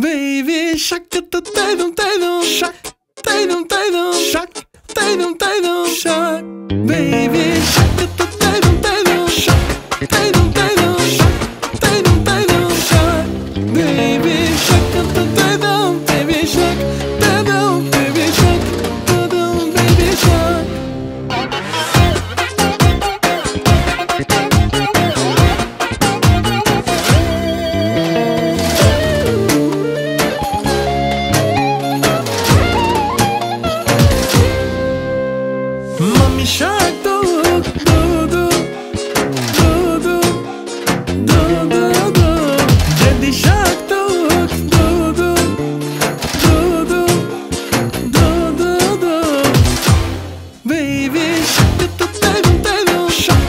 Baby shark, tatum, shark, shark, shark. Baby shark, shark, shark. Baby shark, baby shark, baby shark, baby shark. Mommy shark, do do do do do do do do. Daddy shark, do do do do do do do do. Baby shark, shark,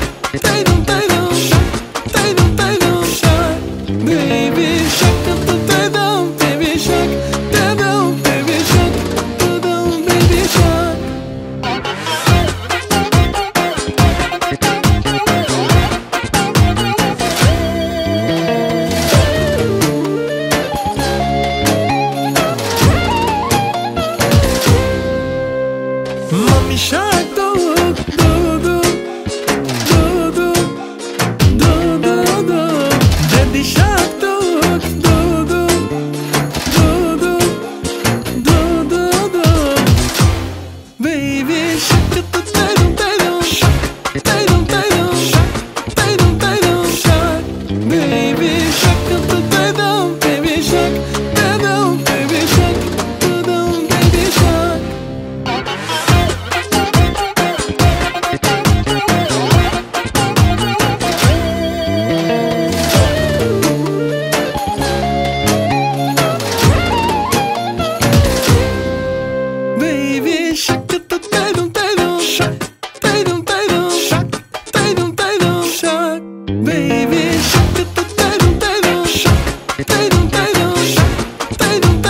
shark. Baby shark, baby shark, baby shark, baby shark. Mommy shark, do do do do do do do do. Daddy shark, do do do do do do do do. Baby shark, shark, shark. Baby shark, baby shark, baby shark, baby shark. Baby shark, shark, shark, shark. Baby shark, shark,